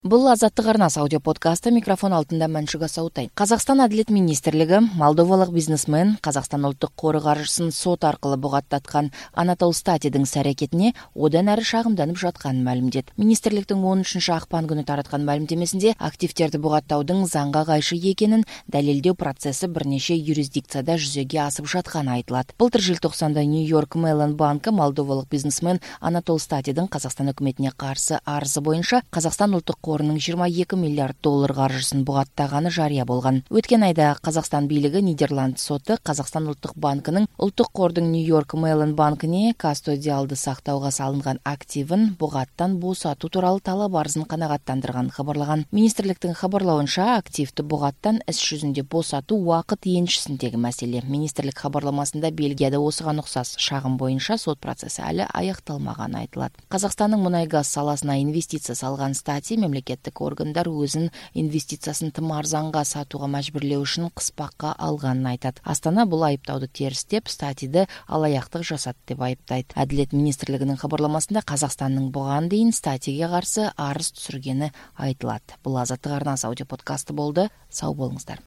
Бул Азаттык арнасы аудио подкасты, микрофон алтында Маншуга Саутай. Казакстан Адилет министрлиги молдовалык бизнесмен Казакстан улуттук қоры каржысын сот аркылуу бугаттаткан Анатол Статидин аракетине одан ары шагымданып жатканын маалимдеді. Министрликтин 13 акпан күнү тараткан маалимдемесинде активтерди бугаттаудың заңга кайшы экенин далилдөө процесси бир нече юрисдикцияда жүзөгө асып жатканы айтылат. Былтыр желтоқсанда Нью-Йорк Mellon банкы молдовалык бизнесмен Анатол Статидин Казакстан өкмөтүнө каршы арызы боюнча Казакстан улуттук қорының 22 миллиард доллар каржысын бугаттаганы жарыя болгон. Өткөн айда Казакстан бийлиги Нидерланд соты Казакстан улуттук банкынын улуттук қордың Нью-Йорк Mellon банкыне кастодиалды сактауга салынган активин бугаттан босатуу тууралуу талап арызын канагаттандырганын кабарлаган. Министрликтин кабарлауынча, активди бугаттан иш жүзүндө босатуу убакыт энчисиндеги маселе. Министрлик кабарламасында Бельгияда осуга окшош шагым боюнча сот процесси али аякталмаганы айтылат. Казакстандын мунай газ саласына инвестиция салган Стати мемлекеттик органдар өзүн инвестициясын тым арзанга сатууга мажбурлөө үчүн кыспакка алганын айтат. Астана бул айыптауду терстеп, Статиди алаяктык жасады деп айыптайт. Адилет министрлигинин кабарламасында Казакстандын буган дейин Статиге каршы арыз түзүлгени айтылат. Бул Азаттык арнасы аудио подкасты болду. Сау болуңуздар.